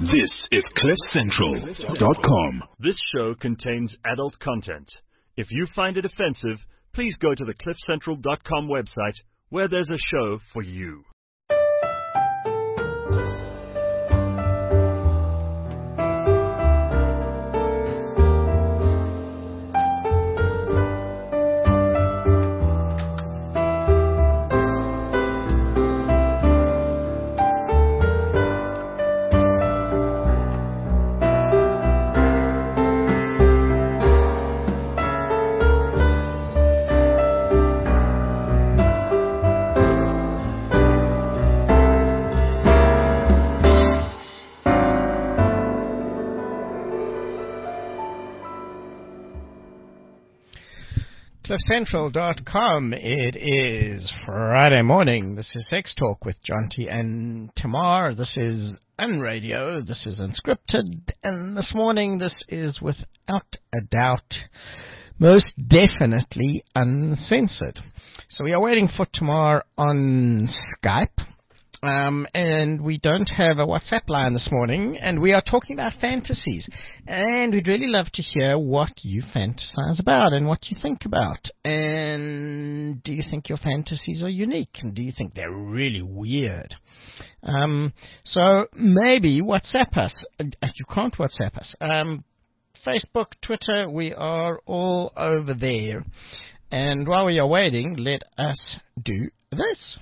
This is CliffCentral.com. This show contains adult content. If you find it offensive, please go to the CliffCentral.com website where there's a show for you. CliffCentral.com. It is Friday morning. This is Sex Talk with Jonty and Tamar. This is Unradio. This is Unscripted. And this morning, this is without a doubt, most definitely uncensored. So we are waiting for Tamar on Skype. And we don't have a WhatsApp line this morning, and we are talking about fantasies. And we'd really love to hear what you fantasize about and what you think about. And do you think your fantasies are unique? And do you think they're really weird? So maybe WhatsApp us. You can't WhatsApp us. Facebook, Twitter, we are all over there. And while we are waiting, let us do this.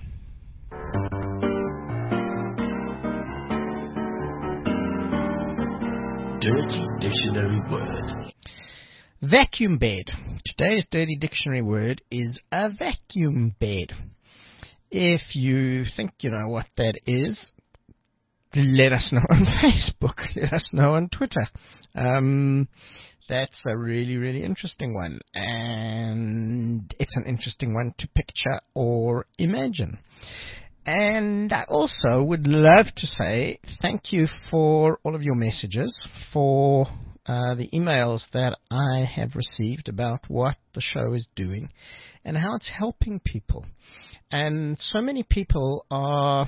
Dirty Dictionary Word. Vacuum bed. Today's Dirty Dictionary word is a vacuum bed. If you think you know what that is, let us know on Facebook. Let us know on Twitter. That's a really, really interesting one. And it's an interesting one to picture or imagine. And I also would love to say thank you for all of your messages, for the emails that I have received about what the show is doing and how it's helping people. And so many people are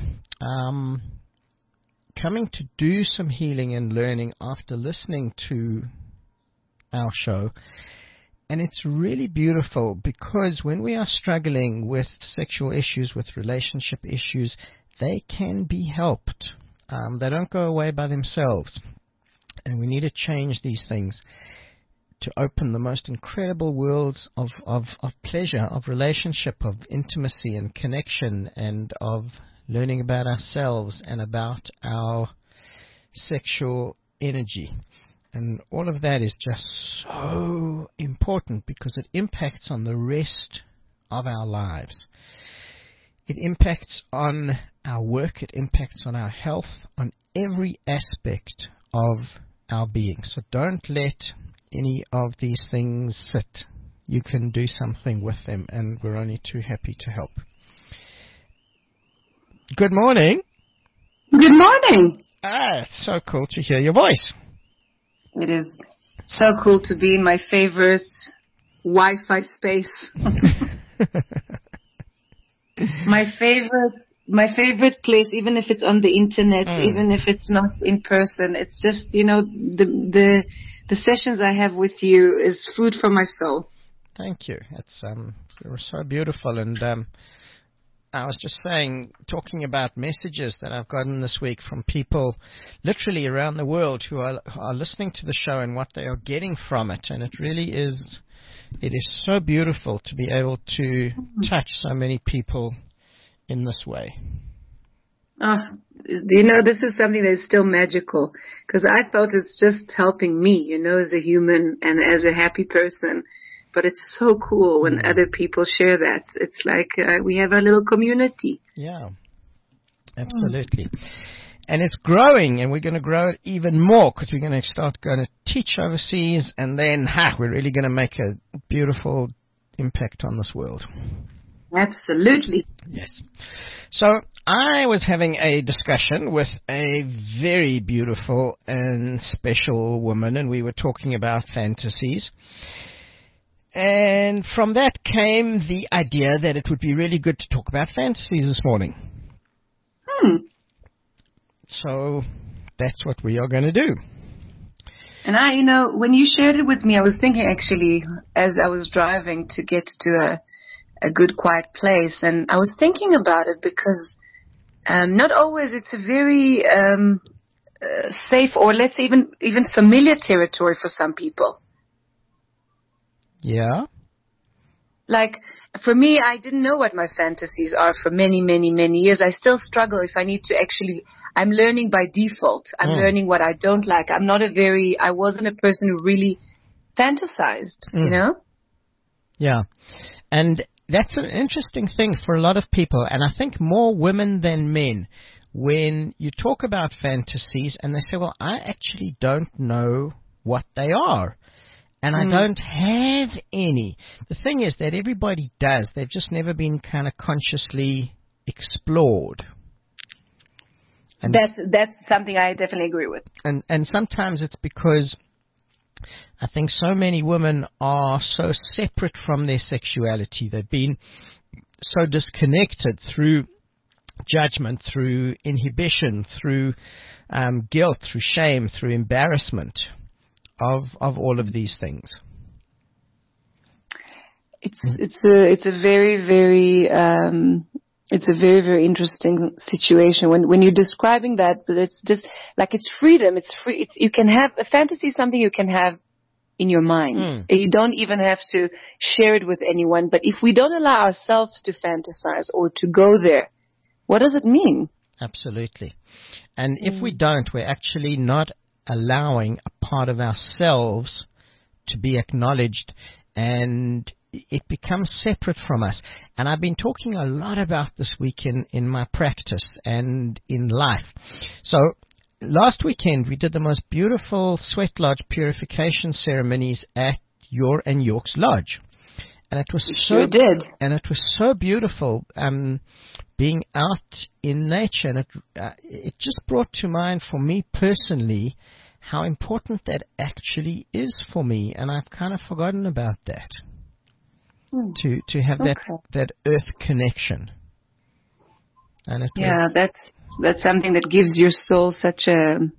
coming to do some healing and learning after listening to our show. And it's really beautiful because when we are struggling with sexual issues, with relationship issues, they can be helped. They don't go away by themselves. And we need to change these things to open the most incredible worlds of pleasure, of relationship, of intimacy and connection, and of learning about ourselves and about our sexual energy. And all of that is just so important because it impacts on the rest of our lives. It impacts on our work. It impacts on our health, on every aspect of our being. So don't let any of these things sit. You can do something with them, and we're only too happy to help. Good morning. Good morning. It's so cool to hear your voice. It is so cool to be in my favorite Wi-Fi space. My favorite place, even if it's on the internet, even if it's not in person. It's just, the sessions I have with you is food for my soul. Thank you. It's you're so beautiful, and I was just talking about messages that I've gotten this week from people literally around the world who are listening to the show and what they are getting from it. And it really is, it is so beautiful to be able to touch so many people in this way. This is something that is still magical because I thought it's just helping me, as a human and as a happy person. But it's so cool when other people share that. It's like we have a little community. Yeah, absolutely. And it's growing, and we're going to grow it even more because we're going to start going to teach overseas, and then we're really going to make a beautiful impact on this world. Absolutely. Yes. So I was having a discussion with a very beautiful and special woman, and we were talking about fantasies. And from that came the idea that it would be really good to talk about fantasies this morning. So that's what we are going to do. And when you shared it with me, I was thinking actually as I was driving to get to a good quiet place, and I was thinking about it because not always it's a very safe, or let's say even familiar territory for some people. Yeah. Like, for me, I didn't know what my fantasies are for many, many, many years. I still struggle if I need to I'm learning by default. I'm learning what I don't like. I wasn't a person who really fantasized, you know? Yeah. And that's an interesting thing for a lot of people, and I think more women than men, when you talk about fantasies and they say, well, I actually don't know what they are. And I don't have any. The thing is that everybody does. They've just never been kind of consciously explored. And that's something I definitely agree with. And sometimes it's because I think so many women are so separate from their sexuality. They've been so disconnected through judgment, through inhibition, through guilt, through shame, through embarrassment of all of these things. It's a very, very very interesting situation when you're describing that. But it's just like it's freedom. It's free. You can have a fantasy, something you can have in your mind. You don't even have to share it with anyone. But if we don't allow ourselves to fantasize or to go there, what does it mean? Absolutely. And if we don't, we're actually not allowing a part of ourselves to be acknowledged, and it becomes separate from us. And I've been talking a lot about this week in my practice and in life. So last weekend we did the most beautiful sweat lodge purification ceremonies at your and York's Lodge. And it was And it was so beautiful being out in nature. And it just brought to mind for me personally how important that actually is for me. And I've kind of forgotten about that. To have that earth connection. And that's something that gives your soul such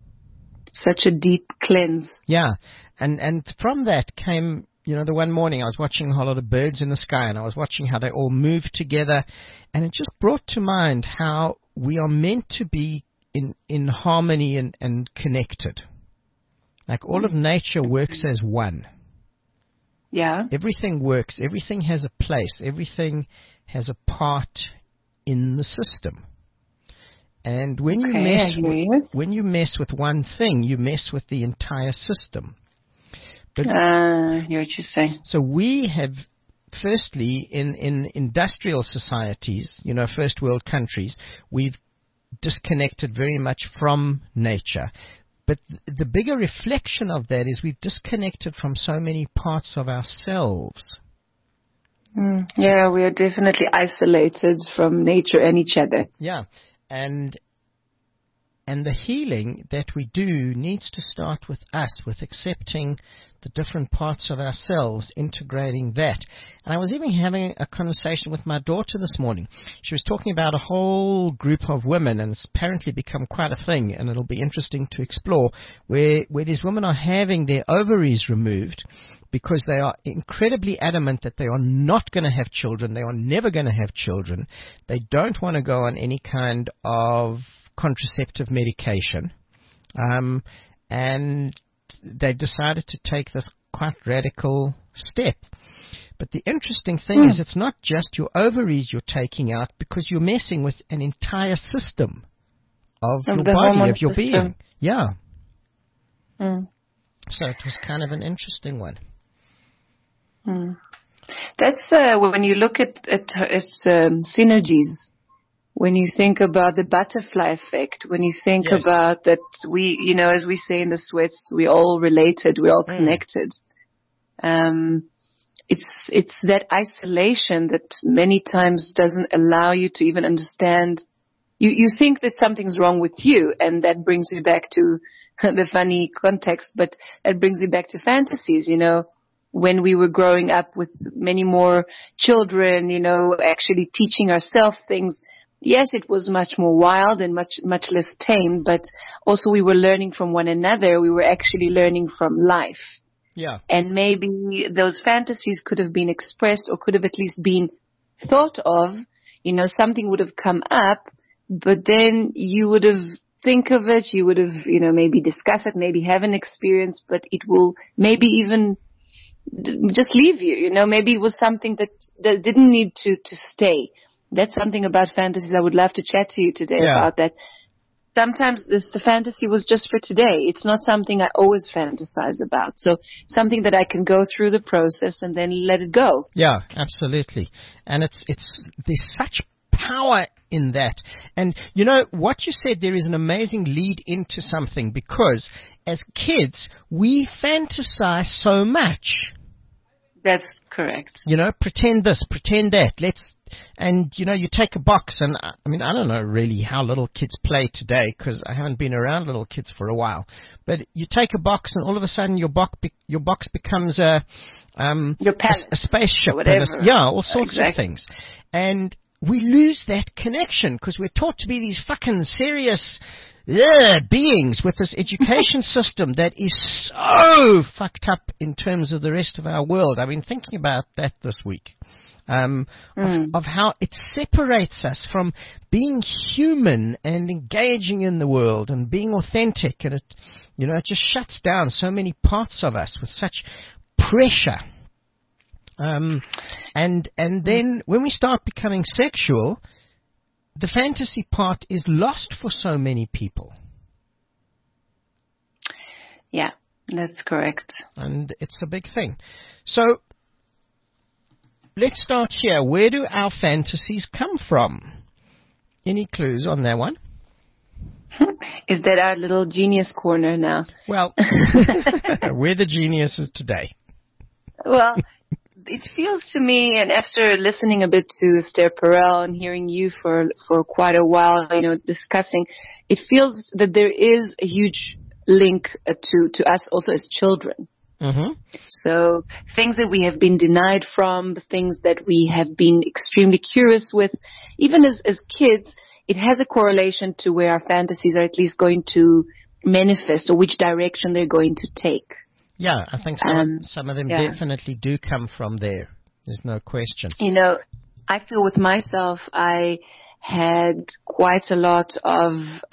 a deep cleanse. Yeah. And from that came, the one morning I was watching a whole lot of birds in the sky, and I was watching how they all moved together, and it just brought to mind how we are meant to be in harmony and connected. Like all of nature works as one. Yeah. Everything works. Everything has a place. Everything has a part in the system. And when you mess with one thing, you mess with the entire system. But I hear what you're saying. So we have, firstly, in industrial societies, first world countries, we've disconnected very much from nature. But the bigger reflection of that is we've disconnected from so many parts of ourselves. Yeah, we are definitely isolated from nature and each other. Yeah, and the healing that we do needs to start with us, with accepting the different parts of ourselves, integrating that. And I was even having a conversation with my daughter this morning. She was talking about a whole group of women, and it's apparently become quite a thing, and it'll be interesting to explore, where these women are having their ovaries removed because they are incredibly adamant that they are not going to have children. They are never going to have children. They don't want to go on any kind of contraceptive medication. And they've decided to take this quite radical step. But the interesting thing is it's not just your ovaries you're taking out, because you're messing with an entire system of your body, of your being. Yeah. So it was kind of an interesting one. That's when you look at synergies. When you think about the butterfly effect, when you think about that we, as we say in the sweats, we're all related, we're all connected. It's that isolation that many times doesn't allow you to even understand. You think that something's wrong with you, and that brings you back to the funny context, but that brings me back to fantasies, when we were growing up with many more children, actually teaching ourselves things. yes, it was much more wild and much less tame, but also we were learning from one another. We were actually learning from life. Yeah. And maybe those fantasies could have been expressed or could have at least been thought of. You know, something would have come up, but then you would have think of it, you would have, you know, maybe discuss it, maybe have an experience, but it will maybe even just leave you, you know, maybe it was something that didn't need to stay. That's something about fantasies I would love to chat to you today about that. Sometimes the fantasy was just for today. It's not something I always fantasize about. So something that I can go through the process and then let it go. Yeah, absolutely. And there's such power in that. And you know what you said, there is an amazing lead into something, because as kids we fantasize so much. That's correct. You know, pretend this, pretend that. And you know, you take a box, and I mean, I don't know really how little kids play today, because I haven't been around little kids for a while. But you take a box, and all of a sudden your box becomes a spaceship, or whatever. All sorts of things. And we lose that connection because we're taught to be these fucking serious beings with this education system that is so fucked up in terms of the rest of our world. I've been thinking about that this week. Of how it separates us from being human and engaging in the world and being authentic, and it just shuts down so many parts of us with such pressure. And then when we start becoming sexual, the fantasy part is lost for so many people. Yeah, that's correct. And it's a big thing. So let's start here. Where do our fantasies come from? Any clues on that one? Is that our little genius corner now? Well, we're the geniuses today. Well, it feels to me, and after listening a bit to Esther Perel and hearing you for quite a while, you know, discussing, it feels that there is a huge link to us also as children. Mm-hmm. So things that we have been denied from, things that we have been extremely curious with, even as kids, it has a correlation to where our fantasies are at least going to manifest or which direction they're going to take. Yeah, I think some of them definitely do come from there. There's no question. You know, I feel with myself, I had quite a lot of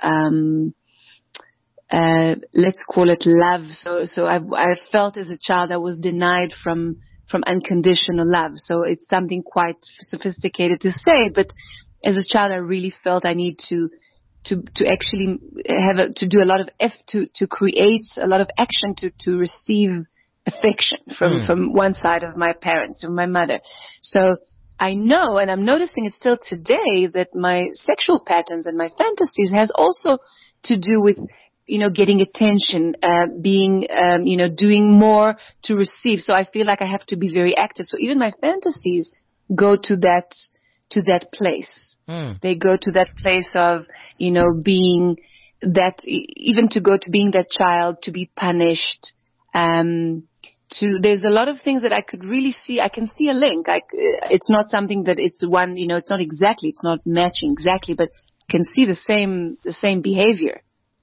let's call it love. So I felt as a child I was denied from unconditional love. So it's something quite sophisticated to say, but as a child I really felt I need to actually to do a lot of to create a lot of action to receive affection from one side of my parents, from my mother. So I know, and I'm noticing it still today, that my sexual patterns and my fantasies has also to do with, you know, getting attention, being, you know, doing more to receive. So I feel like I have to be very active. So even my fantasies go to that place. They go to that place of, you know, being that, even to go to being that child, to be punished, there's a lot of things that I could really see. I can see a link. It's not something that it's one, you know, it's not matching exactly, but I can see the same behavior.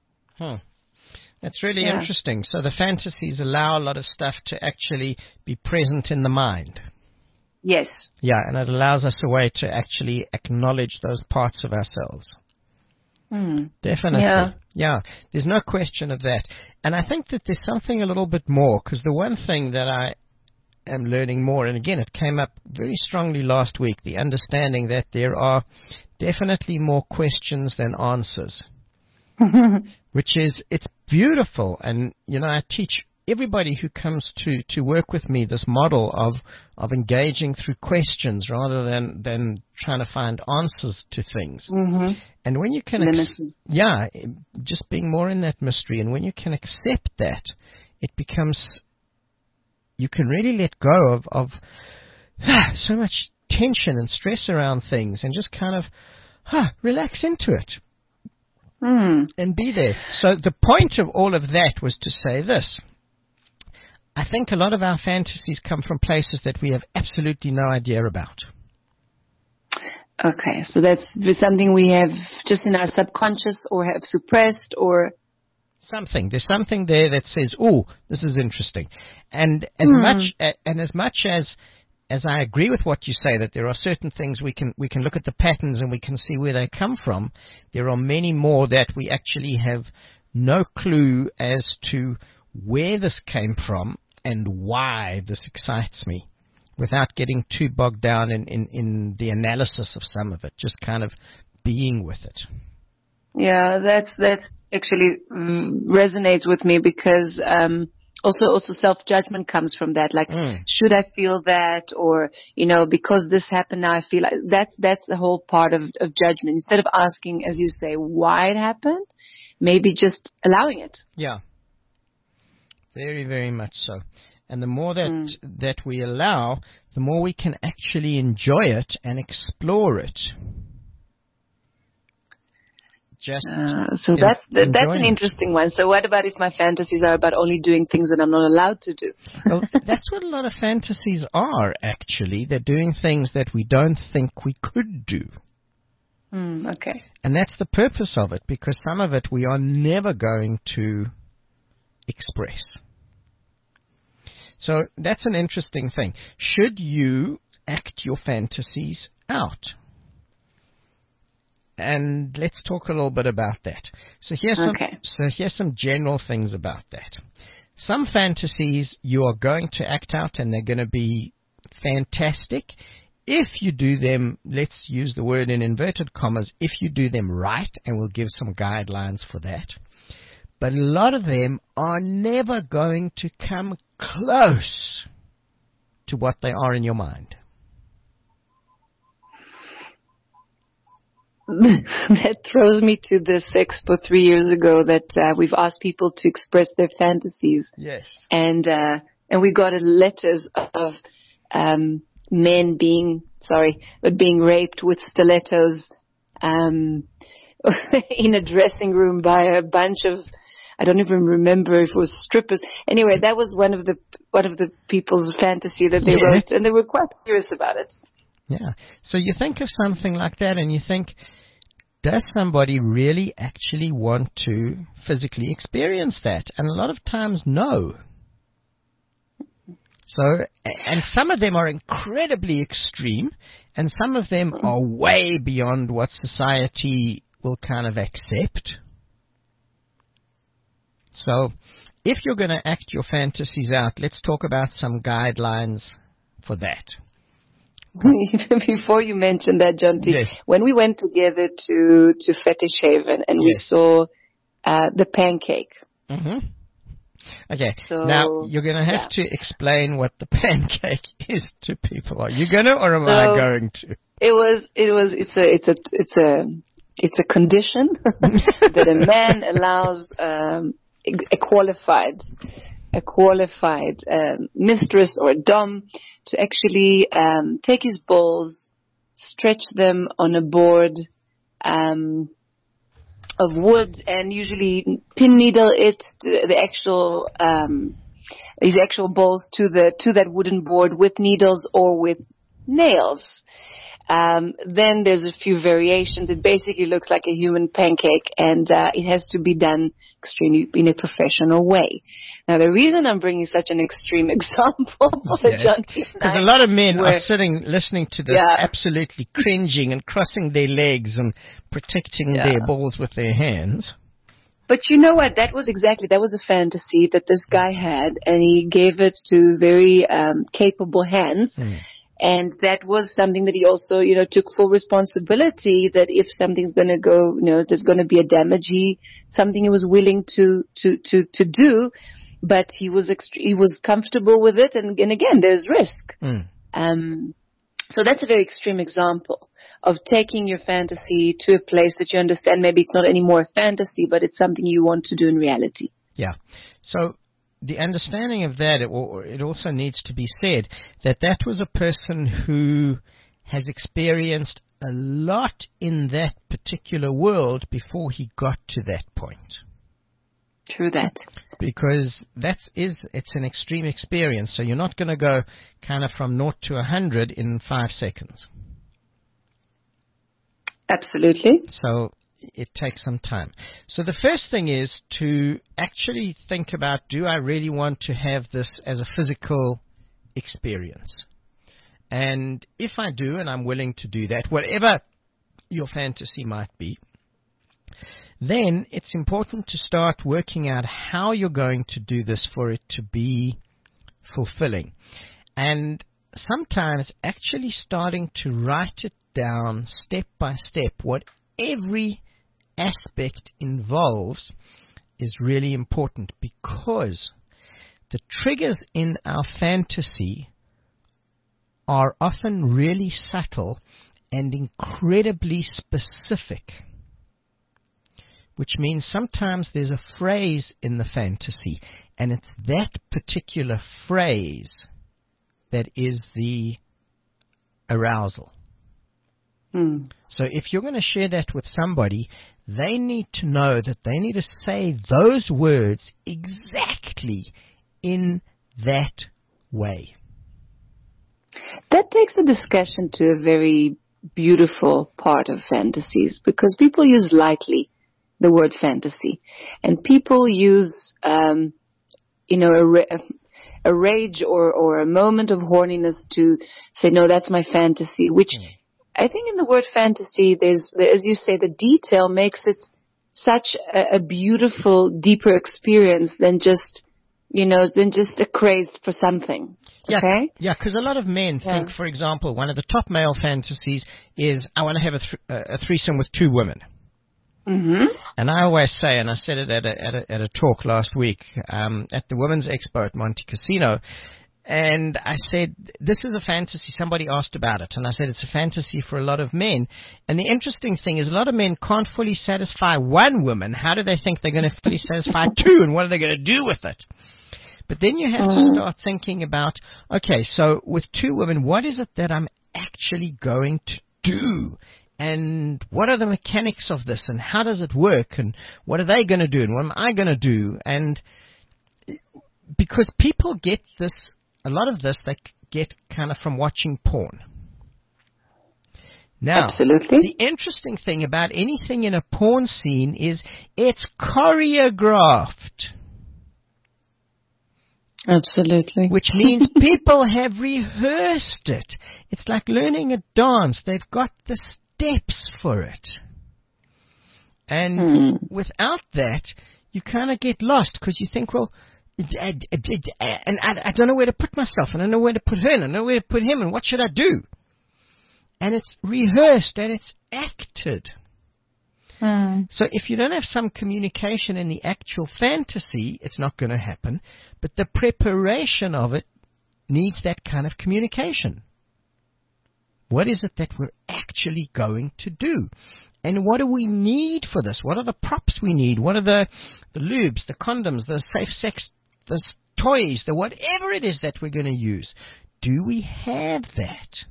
That's really interesting. So the fantasies allow a lot of stuff to actually be present in the mind. Yes. Yeah, and it allows us a way to actually acknowledge those parts of ourselves. Definitely. Yeah, there's no question of that. And I think that there's something a little bit more, because the one thing that I am learning more, and again, it came up very strongly last week, the understanding that there are definitely more questions than answers. Which is, it's beautiful. And, you know, I teach everybody who comes to work with me this model of engaging through questions rather than trying to find answers to things. And when you can, just being more in that mystery, and when you can accept that, it becomes, you can really let go of so much tension and stress around things, and just kind of relax into it. And be there. So the point of all of that was to say this. I think a lot of our fantasies come from places that we have absolutely no idea about. Okay, so that's something we have just in our subconscious or have suppressed or... Something. There's something there that says, "Oh, this is interesting," and as much as I agree with what you say, that there are certain things we can look at the patterns and we can see where they come from. There are many more that we actually have no clue as to where this came from and why this excites me, without getting too bogged down in the analysis of some of it. Just kind of being with it. Yeah, that's actually resonates with me, because also self-judgment comes from that. Like, should I feel that? Or, because this happened now I feel like that's the whole part of judgment. Instead of asking, as you say, why it happened, maybe just allowing it. Yeah. Very, very much so. And the more that we allow, the more we can actually enjoy it and explore it. So that's an interesting one. So what about if my fantasies are about only doing things that I'm not allowed to do? Well, that's what a lot of fantasies are, actually. They're doing things that we don't think we could do. Okay. And that's the purpose of it, because some of it we are never going to express. So that's an interesting thing. Should you act your fantasies out? And let's talk a little bit about that. So here's some general things about that. Some fantasies you are going to act out and they're going to be fantastic if you do them, let's use the word in inverted commas, if you do them right, and we'll give some guidelines for that. But a lot of them are never going to come close to what they are in your mind. That throws me to this expo 3 years ago that we've asked people to express their fantasies. Yes. And we got letters of men being raped with stilettos in a dressing room by a bunch of, I don't even remember if it was strippers. Anyway, that was one of the people's fantasy that they wrote, and they were quite curious about it. Yeah. So you think of something like that and you think, does somebody really actually want to physically experience that? And a lot of times, no. So, and some of them are incredibly extreme, and some of them are way beyond what society will kind of accept. So, if you're going to act your fantasies out, let's talk about some guidelines for that. Before you mention that, John T, yes. When we went together to Fetish Haven and we saw the pancake. Mm-hmm. Okay, so, now you're going to have to explain what the pancake is to people. Are you going to, or am I going to? It's a condition that a man allows a qualified mistress or dom to actually take his balls, stretch them on a board of wood, and usually pin needle his actual balls to that wooden board with needles or with nails. Then there's a few variations. It basically looks like a human pancake, and it has to be done extremely in a professional way. Now, the reason I'm bringing such an extreme example, because a lot of men are sitting listening to this, absolutely cringing and crossing their legs and protecting their balls with their hands. But you know what? That was a fantasy that this guy had, and he gave it to very capable hands. And that was something that he also, took full responsibility that if something's going to go, there's going to be a damage, something he was willing to do, but he was comfortable with it. And again, there's risk. So that's a very extreme example of taking your fantasy to a place that you understand. Maybe it's not anymore a fantasy, but it's something you want to do in reality. Yeah. So, the understanding of that, it also needs to be said that was a person who has experienced a lot in that particular world before he got to that point. True that. Because it's an extreme experience, so you're not going to go kind of from 0 to 100 in 5 seconds. Absolutely. So it takes some time. So the first thing is to actually think about, do I really want to have this as a physical experience? And if I do, and I'm willing to do that, whatever your fantasy might be, then it's important to start working out how you're going to do this for it to be fulfilling. And sometimes actually starting to write it down step by step, what every aspect involves, is really important, because the triggers in our fantasy are often really subtle and incredibly specific, which means sometimes there's a phrase in the fantasy, and it's that particular phrase that is the arousal. So if you're going to share that with somebody, they need to know that they need to say those words exactly in that way. That takes the discussion to a very beautiful part of fantasies, because people use lightly the word fantasy, and people use, a rage or a moment of horniness to say, no, that's my fantasy, which I think in the word fantasy, there's, as you say, the detail makes it such a beautiful, deeper experience than just a craze for something. Okay? Yeah, because a lot of men think, for example, one of the top male fantasies is, I want to have a threesome with 2 women. Mm-hmm. And I always say, and I said it at a talk last week at the Women's Expo at Monte Casino, and I said, this is a fantasy. Somebody asked about it, and I said it's a fantasy for a lot of men. And the interesting thing is, a lot of men can't fully satisfy 1 woman. How do they think they're going to fully satisfy 2, and what are they going to do with it? But then you have to start thinking about, okay, so with 2 women, what is it that I'm actually going to do? And what are the mechanics of this? And how does it work? And what are they going to do? And what am I going to do? And because people get this, a lot of this, they get kind of from watching porn. Now, absolutely. The interesting thing about anything in a porn scene is it's choreographed. Absolutely. Which means people have rehearsed it. It's like learning a dance. They've got the steps for it. And without that, you kind of get lost, because you think, well, and I don't know where to put myself, and I don't know where to put her, and I don't know where to put him, and what should I do? And it's rehearsed, and it's acted. So if you don't have some communication in the actual fantasy, it's not going to happen. But the preparation of it needs that kind of communication. What is it that we're actually going to do? And what do we need for this? What are the props we need? What are the lubes, the condoms, the safe sex, the toys, the whatever it is that we're going to use? Do we have that?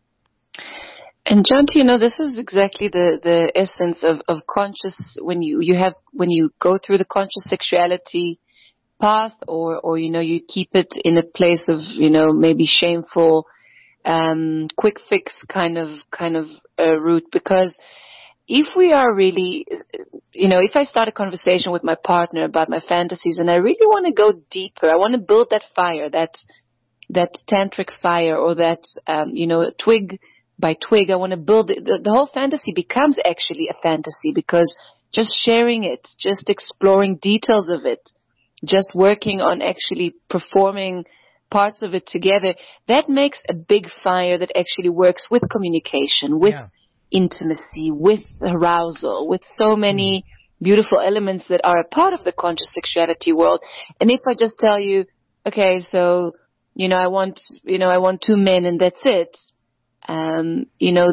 And John, this is exactly the essence of conscious, when you go through the conscious sexuality path, or you keep it in a place of maybe shameful, quick fix kind of route. Because if we are really, if I start a conversation with my partner about my fantasies, and I really want to go deeper, I want to build that fire, that tantric fire, or that twig by twig, I want to build it. The whole fantasy becomes actually a fantasy, because just sharing it, just exploring details of it, just working on actually performing parts of it together, that makes a big fire that actually works with communication, with intimacy, with arousal, with so many beautiful elements that are a part of the conscious sexuality world. And if I just tell you, okay, so, I want 2 men and that's it, then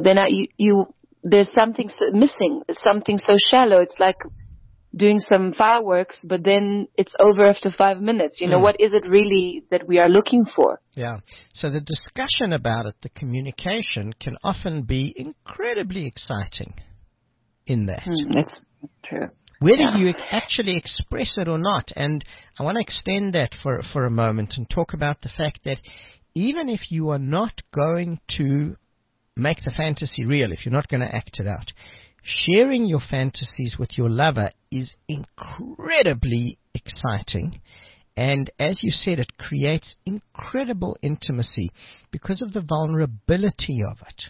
there's something missing, something so shallow. It's like doing some fireworks, but then it's over after 5 minutes. What is it really that we are looking for? Yeah. So the discussion about it, the communication, can often be incredibly exciting in that. That's true. Whether you actually express it or not. And I want to extend that for a moment and talk about the fact that even if you are not going to make the fantasy real, if you're not going to act it out, sharing your fantasies with your lover is incredibly exciting. And as you said, it creates incredible intimacy because of the vulnerability of it.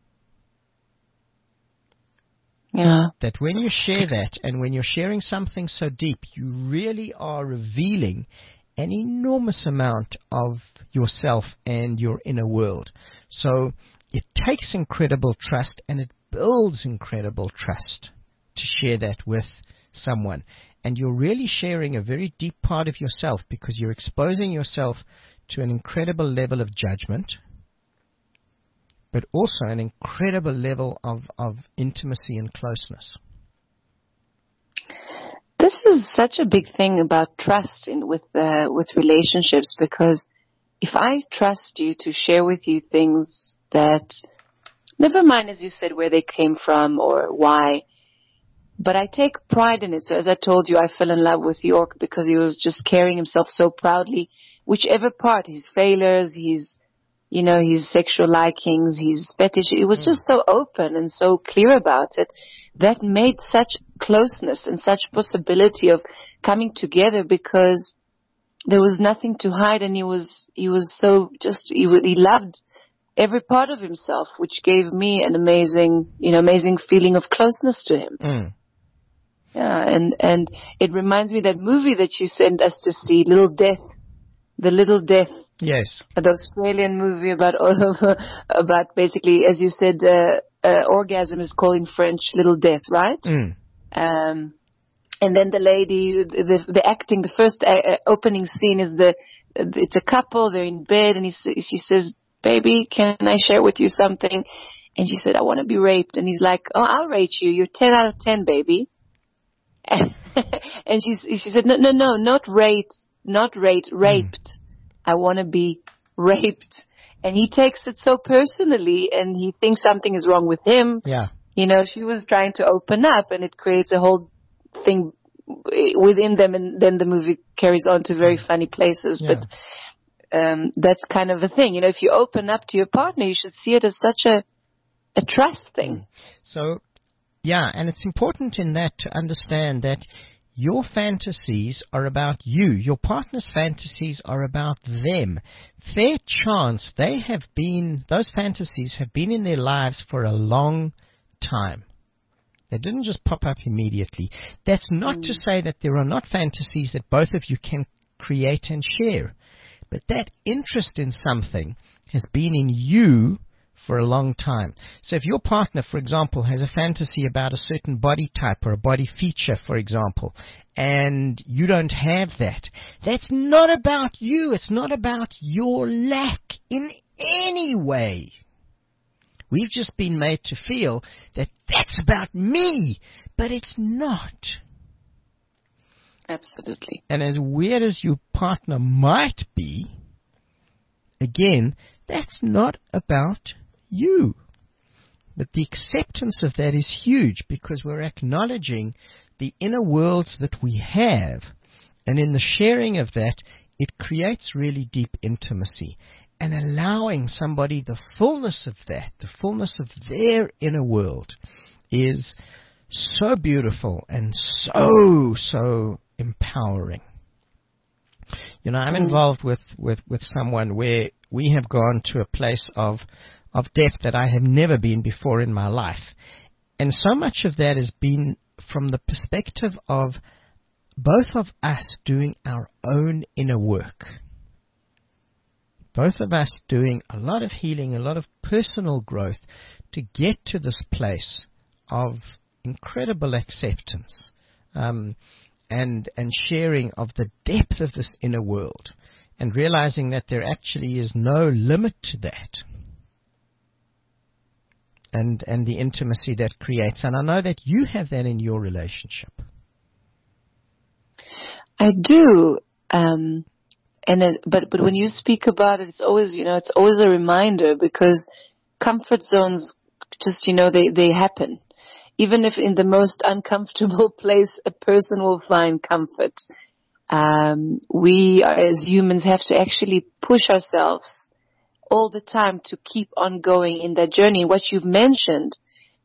Yeah. That when you share that, and when you're sharing something so deep, you really are revealing an enormous amount of yourself and your inner world. So it takes incredible trust, and it builds incredible trust to share that with someone. And you're really sharing a very deep part of yourself, because you're exposing yourself to an incredible level of judgment, but also an incredible level of intimacy and closeness. This is such a big thing about trust with relationships, because if I trust you to share with you things that, never mind, as you said, where they came from or why, but I take pride in it. So as I told you, I fell in love with York because he was just carrying himself so proudly, whichever part, his failures, his sexual likings, his fetish, it was just so open and so clear about it. That made such closeness and such possibility of coming together, because there was nothing to hide, and he loved every part of himself, which gave me an amazing feeling of closeness to him. Mm. Yeah, and it reminds me that movie that you sent us to see, Little Death. Yes. The Australian movie about basically, as you said, orgasm is called in French Little Death, right? Mm. And then the lady, the acting, the first opening scene is it's a couple, they're in bed, and she says, "Baby, can I share with you something?" And she said, "I want to be raped." And he's like, "Oh, I'll rate you. You're 10 out of 10, baby." And she said, "No, not raped, raped. I want to be raped." And he takes it so personally, and he thinks something is wrong with him. Yeah. She was trying to open up, and it creates a whole thing within them, and then the movie carries on to very funny places. Yeah. But that's kind of a thing. If you open up to your partner, you should see it as such a trust thing. So, yeah, and it's important in that to understand that your fantasies are about you. Your partner's fantasies are about them. Fair chance those fantasies have been in their lives for a long time. They didn't just pop up immediately. That's not to say that there are not fantasies that both of you can create and share. But that interest in something has been in you for a long time. So if your partner, for example, has a fantasy about a certain body type or a body feature, for example, and you don't have that, that's not about you. It's not about your lack in any way. We've just been made to feel that that's about me, but it's not. Absolutely. And as weird as your partner might be, again, that's not about you. But the acceptance of that is huge, because we're acknowledging the inner worlds that we have. And in the sharing of that, it creates really deep intimacy. And allowing somebody the fullness of that, the fullness of their inner world, is so beautiful and so empowering. I'm involved with someone where we have gone to a place of depth that I have never been before in my life. And so much of that has been from the perspective of both of us doing our own inner work. Both of us doing a lot of healing, a lot of personal growth to get to this place of incredible acceptance and sharing of the depth of this inner world, and realizing that there actually is no limit to that, and the intimacy that creates. And I know that you have that in your relationship. I do. But when you speak about it, it's always a reminder, because comfort zones just, they happen. Even if in the most uncomfortable place a person will find comfort, we as humans have to actually push ourselves all the time to keep on going in that journey. What you've mentioned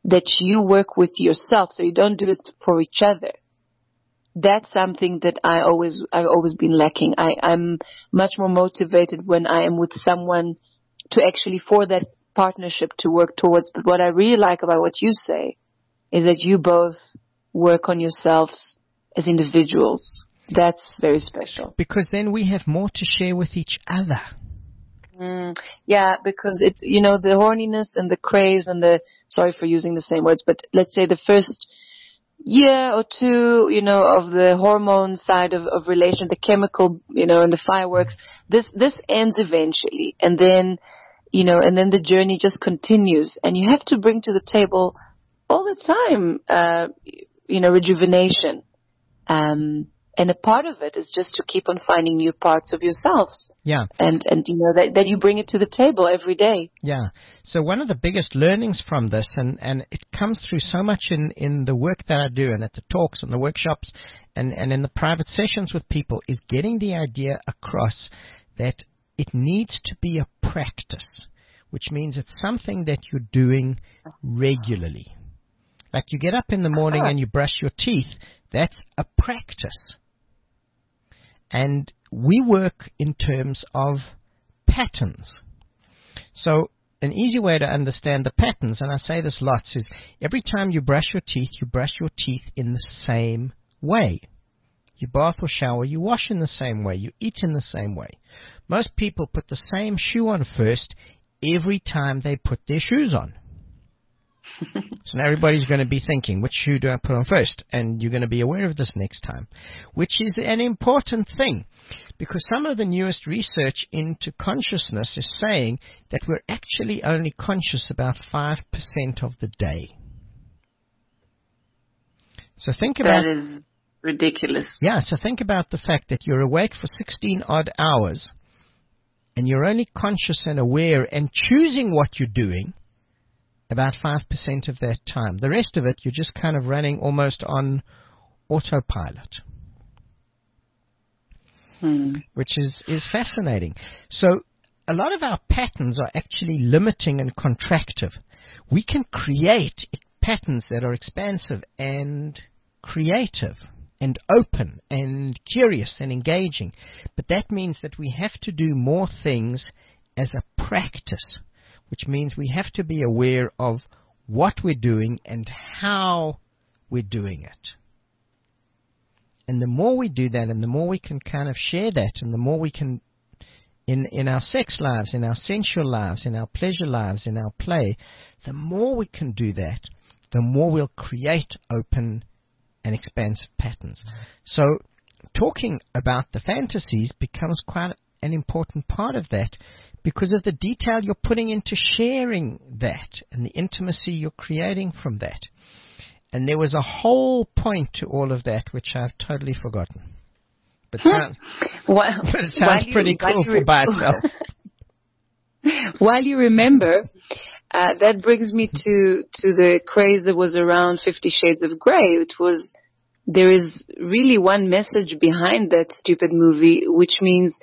that you work with yourself, so you don't do it for each other. That's something that I've always been lacking. I'm much more motivated when I am with someone to actually for that partnership to work towards. But what I really like about what you say is that you both work on yourselves as individuals. That's very special. Because then we have more to share with each other. Yeah, because the horniness and the craze and sorry for using the same words, but let's say the first year or two, of the hormone side of relation, the chemical, and the fireworks, this ends eventually. And then, and then the journey just continues. And you have to bring to the table all the time, rejuvenation. And a part of it is just to keep on finding new parts of yourselves. Yeah. And that you bring it to the table every day. Yeah. So one of the biggest learnings from this, and it comes through so much in the work that I do and at the talks and the workshops and in the private sessions with people, is getting the idea across that it needs to be a practice, which means it's something that you're doing regularly. Like you get up in the morning and you brush your teeth, that's a practice. And we work in terms of patterns. So an easy way to understand the patterns, and I say this lots, is every time you brush your teeth in the same way. You bath or shower, you wash in the same way, you eat in the same way. Most people put the same shoe on first every time they put their shoes on. So now everybody's going to be thinking, which shoe do I put on first? And you're going to be aware of this next time, which is an important thing, because some of the newest research into consciousness is saying that we're actually only conscious about 5% of the day. So think about... That is ridiculous. Yeah, so think about the fact that you're awake for 16 odd hours and you're only conscious and aware and choosing what you're doing about 5% of that time. The rest of it, you're just kind of running almost on autopilot, which is fascinating. So a lot of our patterns are actually limiting and contractive. We can create patterns that are expansive and creative and open and curious and engaging. But that means that we have to do more things as a practice, which means we have to be aware of what we're doing and how we're doing it. And the more we do that, and the more we can kind of share that, and the more we can, in our sex lives, in our sensual lives, in our pleasure lives, in our play, the more we can do that, the more we'll create open and expansive patterns. So talking about the fantasies becomes quite an important part of that, because of the detail you're putting into sharing that and the intimacy you're creating from that. And there was a whole point to all of that which I've totally forgotten. But it sounds pretty cool by itself. While you remember, that brings me to the craze that was around 50 Shades of Grey. There is really one message behind that stupid movie, which means,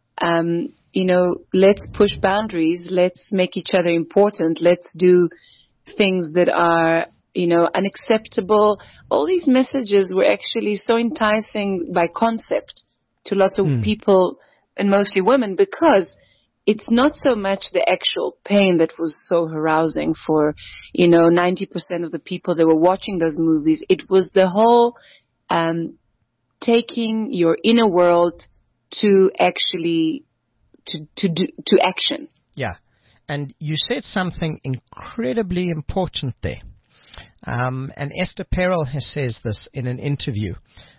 let's push boundaries, let's make each other important, let's do things that are, unacceptable. All these messages were actually so enticing by concept to lots of people, and mostly women, because it's not so much the actual pain that was so arousing for, 90% of the people that were watching those movies. It was the whole taking your inner world to actually to action. Yeah. And you said something incredibly important there. And Esther Perel says this in an interview.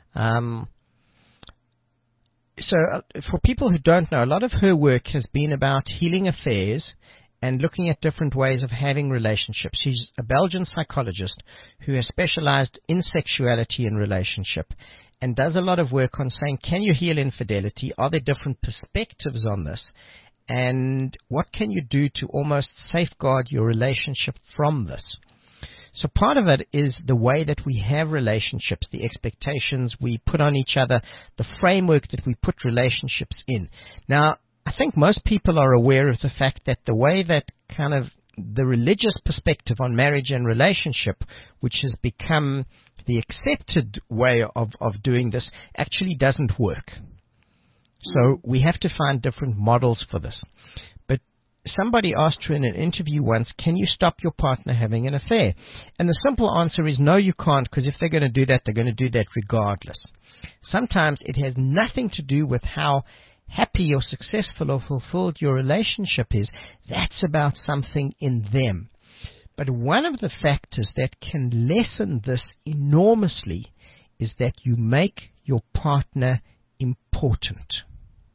So for people who don't know, a lot of her work has been about healing affairs and looking at different ways of having relationships. She's a Belgian psychologist who has specialized in sexuality and relationship and does a lot of work on saying, can you heal infidelity? Are there different perspectives on this? And what can you do to almost safeguard your relationship from this? So part of it is the way that we have relationships, the expectations we put on each other, the framework that we put relationships in. Now, I think most people are aware of the fact that the way that kind of the religious perspective on marriage and relationship, which has become the accepted way of doing this, actually doesn't work. So we have to find different models for this. But somebody asked her in an interview once, can you stop your partner having an affair? And the simple answer is no, you can't, because if they're going to do that, they're going to do that regardless. Sometimes it has nothing to do with how happy or successful or fulfilled your relationship is. That's about something in them. But one of the factors that can lessen this enormously is that you make your partner important.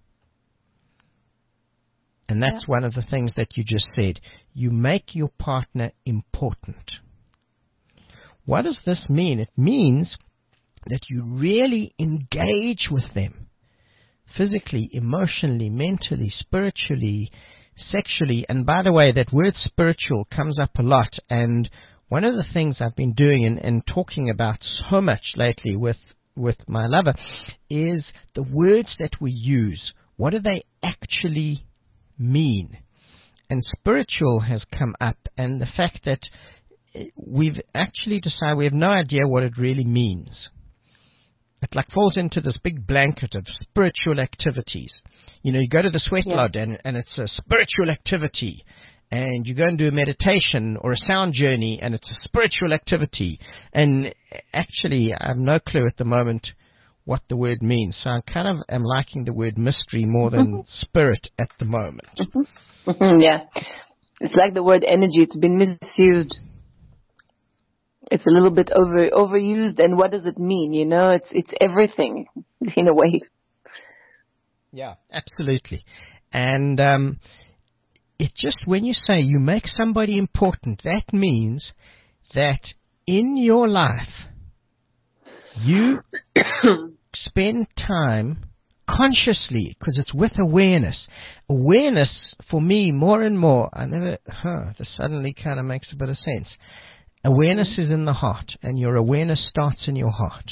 And that's one of the things that you just said. You make your partner important. What does this mean? It means that you really engage with them physically, emotionally, mentally, spiritually, sexually. And by the way, that word spiritual comes up a lot. And one of the things I've been doing and talking about so much lately with my lover is the words that we use. What do they actually mean? And spiritual has come up, and the fact that we've actually decided we have no idea what it really means. It like falls into this big blanket of spiritual activities. You know, you go to the sweat lodge and it's a spiritual activity. And you go and do a meditation or a sound journey and it's a spiritual activity. And actually, I have no clue at the moment what the word means. So I kind of am liking the word mystery more than spirit at the moment. Yeah. It's like the word energy. It's been misused. It's a little bit overused, and what does it mean? You know, it's everything in a way. Yeah, absolutely. And it just, when you say you make somebody important, that means that in your life you spend time consciously, because it's with awareness. Awareness, for me, more and more, this suddenly kind of makes a bit of sense. Awareness is in the heart, and your awareness starts in your heart.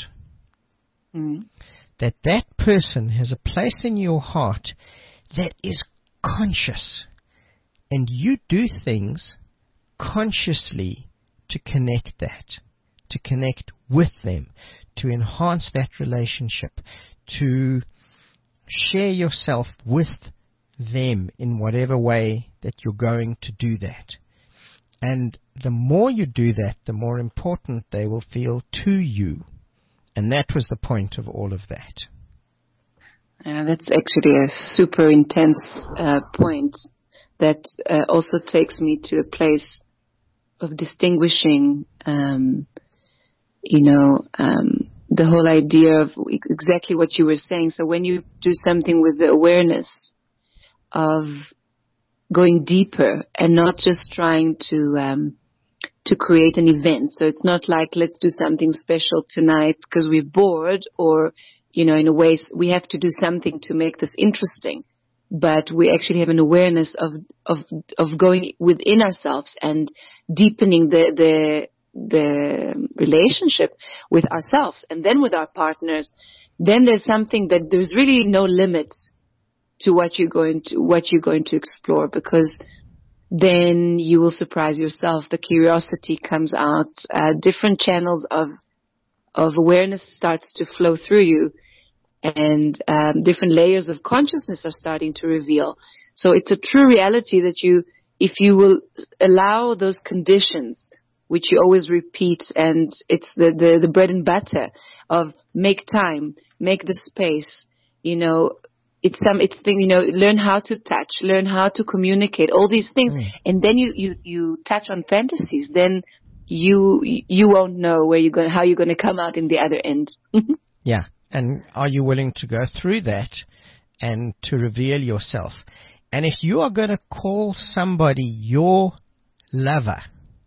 That person has a place in your heart that is conscious, and you do things consciously to connect that, to connect with them, to enhance that relationship, to share yourself with them in whatever way that you're going to do that. And the more you do that, the more important they will feel to you. And that was the point of all of that. That's actually a super intense point that also takes me to a place of distinguishing, the whole idea of exactly what you were saying. So when you do something with the awareness of going deeper and not just trying to create an event. So it's not like, let's do something special tonight because we're bored, or, in a way we have to do something to make this interesting. But we actually have an awareness of going within ourselves and deepening the relationship with ourselves and then with our partners. Then there's something that there's really no limits to what you're going to explore, because then you will surprise yourself. The curiosity comes out. Different channels of awareness starts to flow through you, and different layers of consciousness are starting to reveal. So it's a true reality that if you will allow those conditions, which you always repeat, and it's the bread and butter of make time, make the space, learn how to touch, learn how to communicate, all these things. And then you touch on fantasies, then you won't know how you're going to come out in the other end. Yeah. And are you willing to go through that and to reveal yourself? And if you are going to call somebody your lover,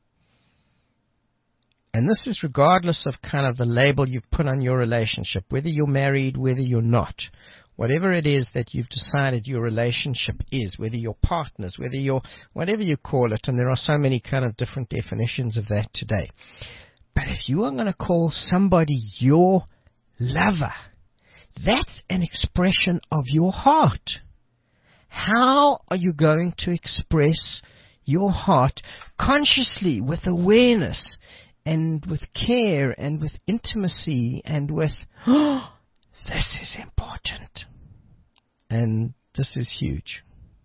and this is regardless of kind of the label you've put on your relationship, whether you're married, whether you're not, whatever it is that you've decided your relationship is, whether you're partners, whether you're whatever you call it, and there are so many kind of different definitions of that today. But if you are going to call somebody your lover, that's an expression of your heart. How are you going to express your heart consciously with awareness and with care and with intimacy and with, oh, this is important. And this is huge.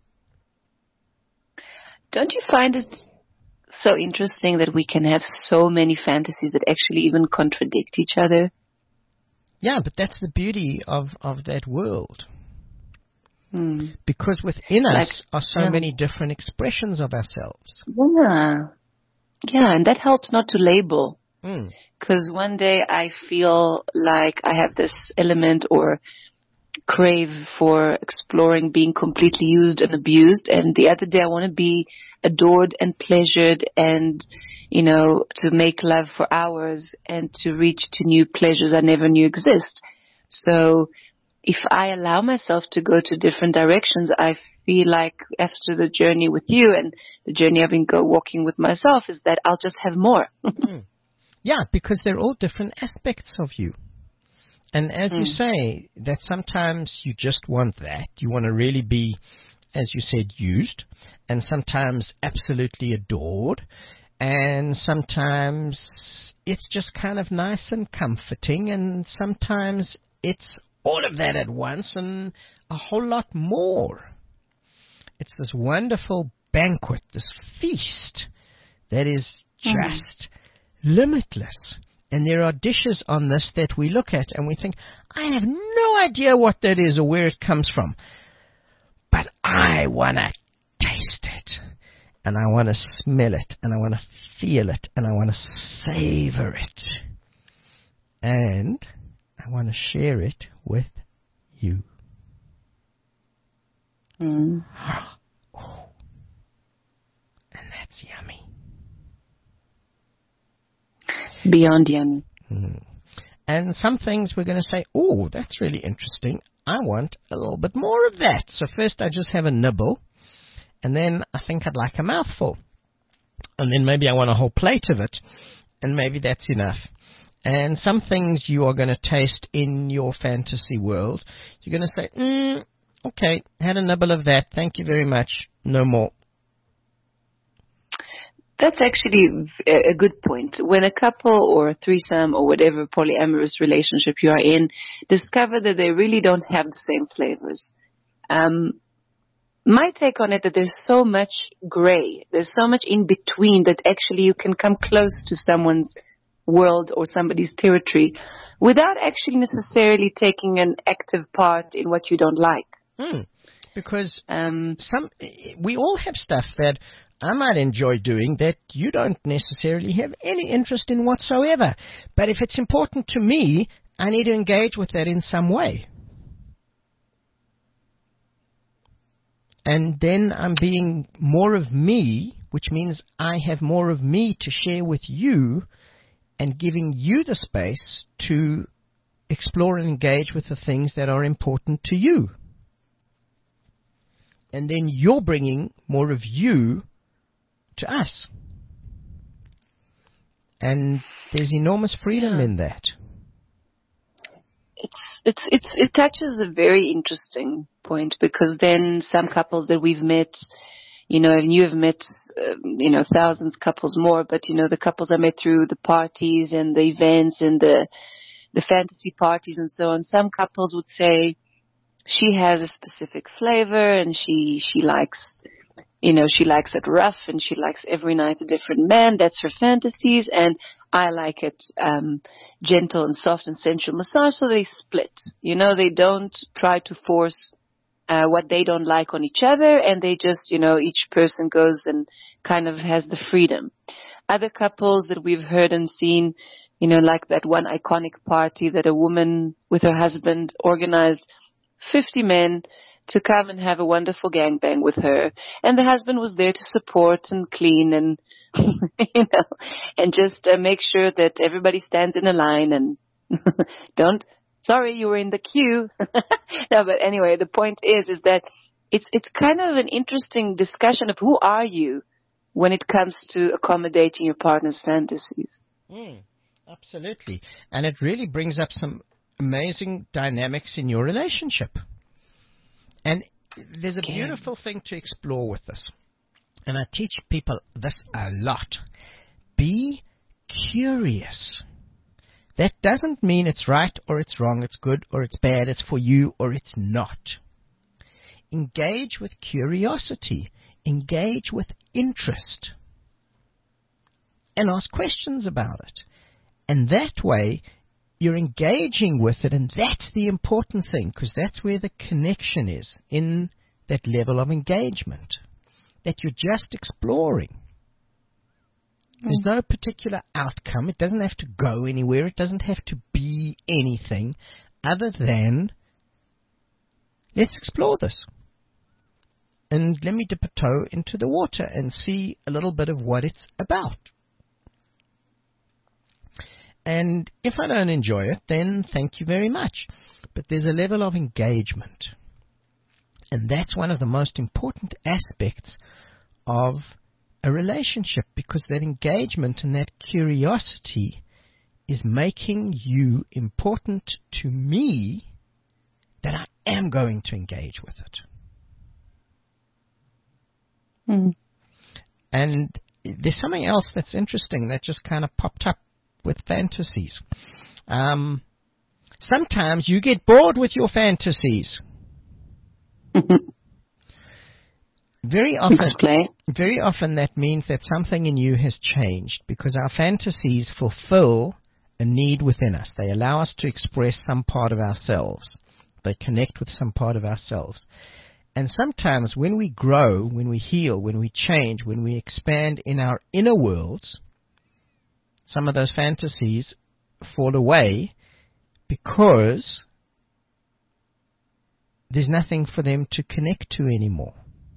Don't you find it so interesting that we can have so many fantasies that actually even contradict each other? Yeah, but that's the beauty of that world. Because within us are so many different expressions of ourselves. Yeah, and that helps not to label. Because one day I feel like I have this element or crave for exploring being completely used and abused, and the other day I want to be adored and pleasured and, to make love for hours and to reach to new pleasures I never knew exist. So if I allow myself to go to different directions, I feel like after the journey with you and the journey I've been walking with myself is that I'll just have more. Yeah, because they're all different aspects of you. And as you say, that sometimes you just want that. You want to really be, as you said, used, and sometimes absolutely adored, and sometimes it's just kind of nice and comforting, and sometimes it's all of that at once and a whole lot more. It's this wonderful banquet, this feast that is just limitless. And there are dishes on this that we look at and we think, I have no idea what that is or where it comes from. But I want to taste it. And I want to smell it. And I want to feel it. And I want to savor it. And I want to share it with you. Oh, and that's yummy. Beyond yummy. And some things we're going to say, oh, that's really interesting. I want a little bit more of that. So first I just have a nibble, and then I think I'd like a mouthful. And then maybe I want a whole plate of it, and maybe that's enough. And some things you are going to taste in your fantasy world, you're going to say, okay, had a nibble of that. Thank you very much. No more. That's actually a good point. When a couple or a threesome or whatever polyamorous relationship you are in discover that they really don't have the same flavors, my take on it that there's so much gray, there's so much in between that actually you can come close to someone's world or somebody's territory without actually necessarily taking an active part in what you don't like. Because we all have stuff that I might enjoy doing that you don't necessarily have any interest in whatsoever. But if it's important to me, I need to engage with that in some way. And then I'm being more of me, which means I have more of me to share with you and giving you the space to explore and engage with the things that are important to you. And then you're bringing more of you to us. And there's enormous freedom in that. It touches a very interesting point, because then some couples that we've met, and you have met, thousands couples more, but the couples I met through the parties and the events and the fantasy parties and so on, some couples would say she has a specific flavor and she likes it rough and she likes every night a different man. That's her fantasies. And I like it gentle and soft and sensual massage. So they split. They don't try to force what they don't like on each other. And they just, each person goes and kind of has the freedom. Other couples that we've heard and seen, like that one iconic party that a woman with her husband organized 50 men to come and have a wonderful gangbang with her. And the husband was there to support and clean and, and just make sure that everybody stands in a line and sorry, you were in the queue. No, but anyway, the point is that it's kind of an interesting discussion of who are you when it comes to accommodating your partner's fantasies. Absolutely. And it really brings up some amazing dynamics in your relationship. And there's a beautiful thing to explore with this. and I teach people this a lot, be curious. That doesn't mean it's right or it's wrong, it's good or it's bad, it's for you or it's not. Engage with curiosity. Engage with interest. And ask questions about it. And that way, you're engaging with it, and that's the important thing, because that's where the connection is, in that level of engagement, that you're just exploring. There's no particular outcome. It doesn't have to go anywhere. It doesn't have to be anything other than, let's explore this. And let me dip a toe into the water and see a little bit of what it's about. And if I don't enjoy it, then thank you very much. But there's a level of engagement. And that's one of the most important aspects of a relationship, because that engagement and that curiosity is making you important to me, that I am going to engage with it. And there's something else that's interesting that just kind of popped up with fantasies. Sometimes you get bored with your fantasies. Very often that means that something in you has changed, because our fantasies fulfill a need within us. They allow us to express some part of ourselves. They connect with some part of ourselves. And sometimes when we grow, when we heal, when we change, when we expand in our inner worlds, some of those fantasies fall away because there's nothing for them to connect to anymore.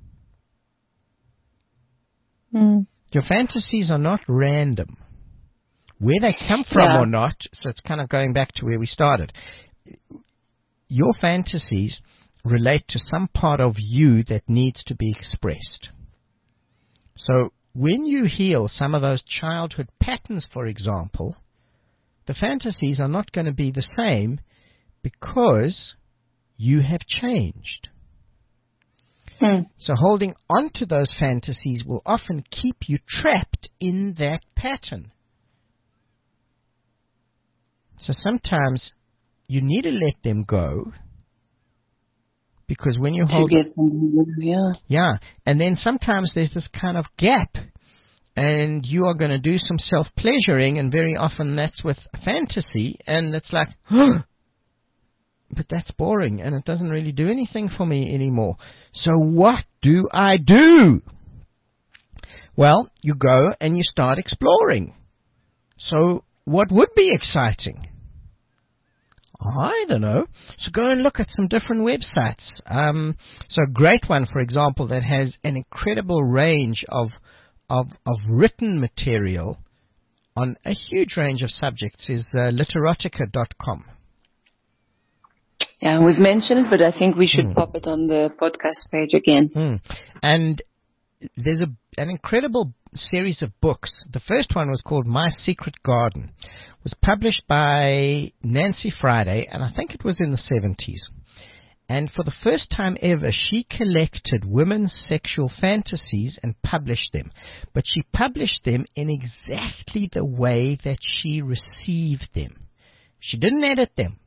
Your fantasies are not random. Where they come from or not, so it's kind of going back to where we started. Your fantasies relate to some part of you that needs to be expressed. So when you heal some of those childhood patterns, for example, the fantasies are not going to be the same because you have changed. So holding on to those fantasies will often keep you trapped in that pattern. So sometimes you need to let them go, because when you hold and then sometimes there's this kind of gap, and you are going to do some self-pleasuring, and very often that's with a fantasy, and it's like, but that's boring, and it doesn't really do anything for me anymore. So what do I do? Well, you go and you start exploring. So what would be exciting? I don't know. So go and look at some different websites. So a great one, for example, that has an incredible range of written material on a huge range of subjects is literotica.com. Yeah, we've mentioned it, but I think we should pop it on the podcast page again. And there's an incredible series of books. The first one was called My Secret Garden. It was published by Nancy Friday, and I think it was in the 70s. And for the first time ever, she collected women's sexual fantasies and published them. But she published them in exactly the way that she received them. She didn't edit them.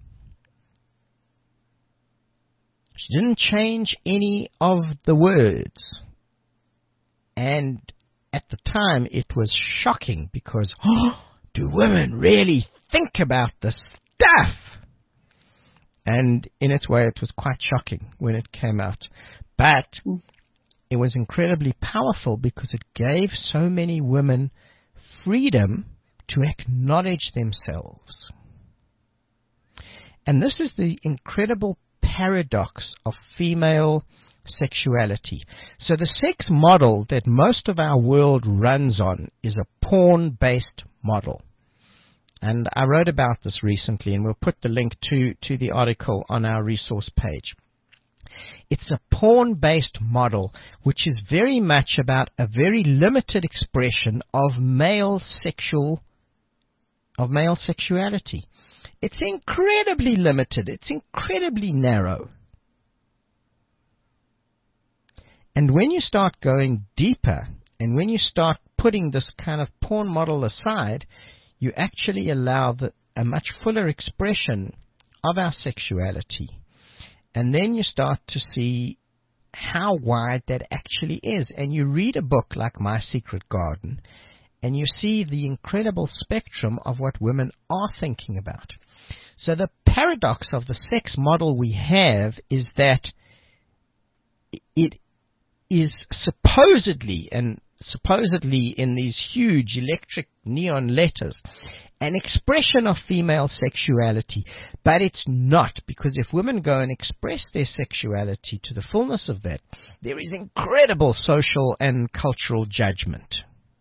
She didn't change any of the words. And at the time, it was shocking because, do women really think about this stuff? And in its way, it was quite shocking when it came out. But it was incredibly powerful because it gave so many women freedom to acknowledge themselves. And this is the incredible paradox of female sexuality. So the sex model that most of our world runs on is a porn-based model. And I wrote about this recently, and we'll put the link to the article on our resource page. It's a porn-based model which is very much about a very limited expression of male sexuality. It's incredibly limited. It's incredibly narrow. And when you start going deeper, and when you start putting this kind of porn model aside, you actually allow a much fuller expression of our sexuality. And then you start to see how wide that actually is. And you read a book like My Secret Garden, and you see the incredible spectrum of what women are thinking about. So the paradox of the sex model we have is that it is supposedly in these huge electric neon letters, an expression of female sexuality. But it's not, because if women go and express their sexuality to the fullness of that, there is incredible social and cultural judgment.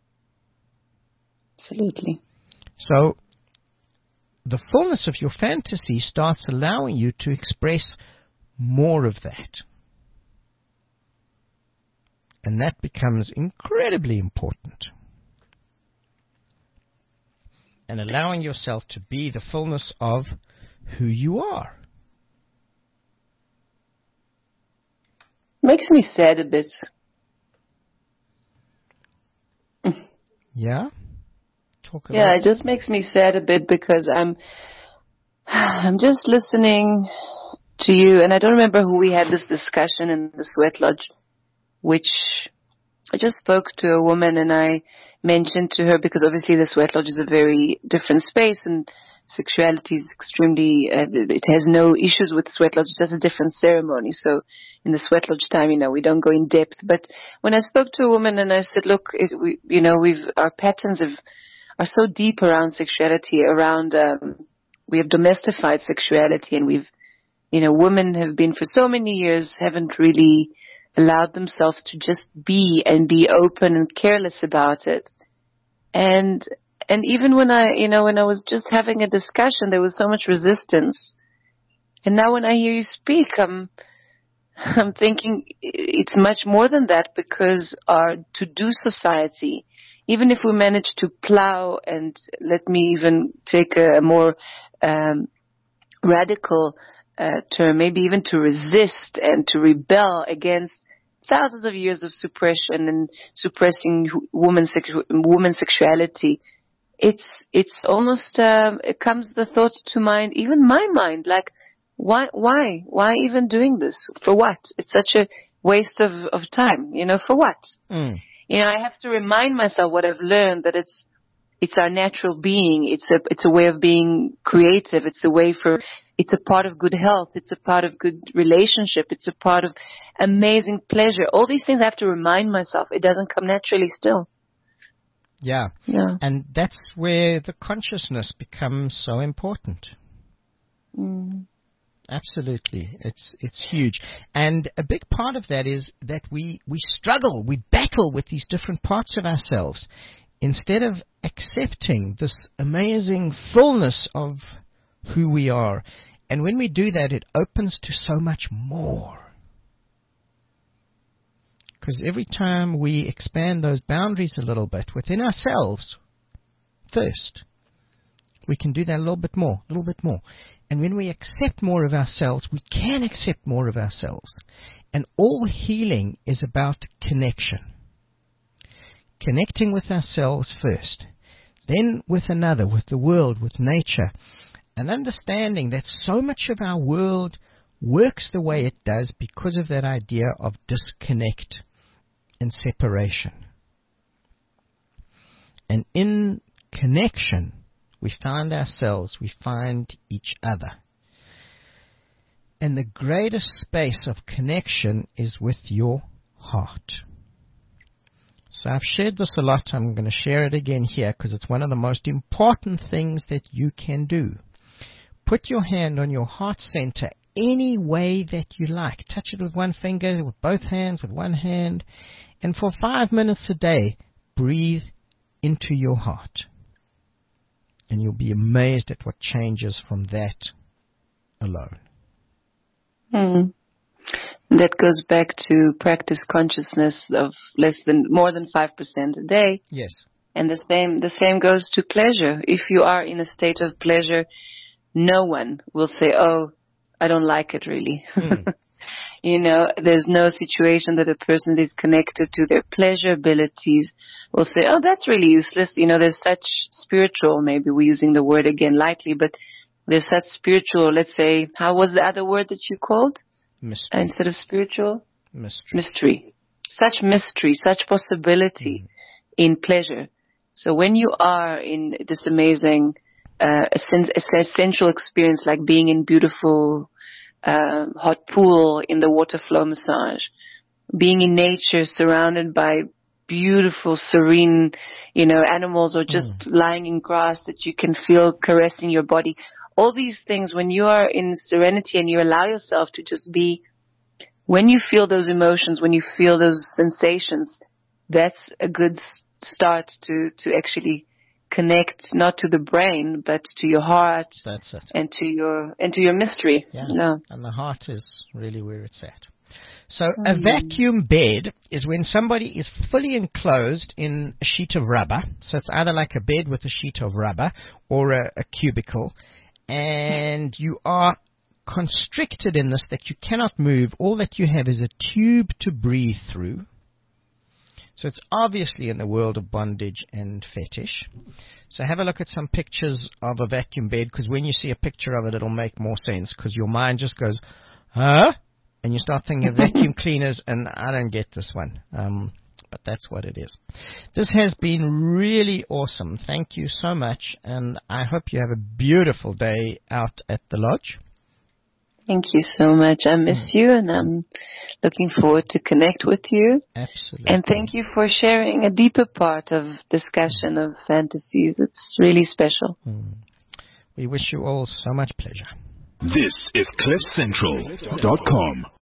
Absolutely. So the fullness of your fantasy starts allowing you to express more of that. And that becomes incredibly important. And allowing yourself to be the fullness of who you are. Makes me sad a bit. Yeah? It just makes me sad a bit, because I'm just listening to you, and I don't remember who we had this discussion in the Sweat Lodge, which I just spoke to a woman, and I mentioned to her, because obviously the Sweat Lodge is a very different space, and sexuality is extremely, it has no issues with Sweat Lodge. It's just a different ceremony. So in the Sweat Lodge time, we don't go in depth. But when I spoke to a woman and I said, look, our patterns are so deep around sexuality, we have domestified sexuality, and women have been for so many years, haven't really allowed themselves to just be and be open and careless about it. And even when I was just having a discussion, there was so much resistance. And now when I hear you speak, I'm thinking it's much more than that, because our to-do society, even if we manage to plow, and let me even take a more radical term, maybe even to resist and to rebel against thousands of years of suppression and suppressing women's sexuality, it's almost it comes the thought to mind, even my mind, like why even doing this? For what? It's such a waste of time, for what? I have to remind myself what I've learned, that it's our natural being. It's a way of being creative. It's a part of good health. It's a part of good relationship. It's a part of amazing pleasure. All these things I have to remind myself. It doesn't come naturally still. Yeah. And that's where the consciousness becomes so important. Absolutely. It's huge. And a big part of that is that we struggle, we battle with these different parts of ourselves, instead of accepting this amazing fullness of who we are. And when we do that, it opens to so much more. Because every time we expand those boundaries a little bit within ourselves first, we can do that a little bit more. And when we accept more of ourselves, we can accept more of ourselves. And all healing is about connection. Connecting with ourselves first, then with another, with the world, with nature, and understanding that so much of our world works the way it does because of that idea of disconnect and separation. And in connection, we find ourselves, we find each other. And the greatest space of connection is with your heart. So I've shared this a lot. I'm going to share it again here because it's one of the most important things that you can do. Put your hand on your heart center any way that you like. Touch it with one finger, with both hands, with one hand. And for 5 minutes a day, breathe into your heart. And you'll be amazed at what changes from that alone. That goes back to practice consciousness of more than 5% a day. Yes. And the same goes to pleasure. If you are in a state of pleasure, no one will say, "Oh, I don't like it really." There's no situation that a person is connected to their pleasure abilities will say, oh, that's really useless. There's such spiritual, maybe we're using the word again lightly, but there's such spiritual, let's say, how was the other word that you called? Mystery. Instead of spiritual? Mystery. Such mystery, such possibility in pleasure. So when you are in this amazing, essential experience, like being in beautiful, hot pool, in the water flow massage, being in nature surrounded by beautiful, serene, animals, or just lying in grass that you can feel caressing your body. All these things, when you are in serenity and you allow yourself to just be, when you feel those emotions, when you feel those sensations, that's a good start to actually connect, not to the brain, but to your heart. That's it. And to your mystery. Yeah. No. And the heart is really where it's at. So a vacuum bed is when somebody is fully enclosed in a sheet of rubber. So it's either like a bed with a sheet of rubber or a cubicle. And you are constricted in this, that you cannot move. All that you have is a tube to breathe through. So it's obviously in the world of bondage and fetish. So have a look at some pictures of a vacuum bed, because when you see a picture of it, it'll make more sense, because your mind just goes, huh? And you start thinking of vacuum cleaners, and I don't get this one. But that's what it is. This has been really awesome. Thank you so much, and I hope you have a beautiful day out at the lodge. Thank you so much. I miss you, and I'm looking forward to connect with you. Absolutely. And thank you for sharing a deeper part of discussion of fantasies. It's really special. We wish you all so much pleasure. This is CliffCentral.com.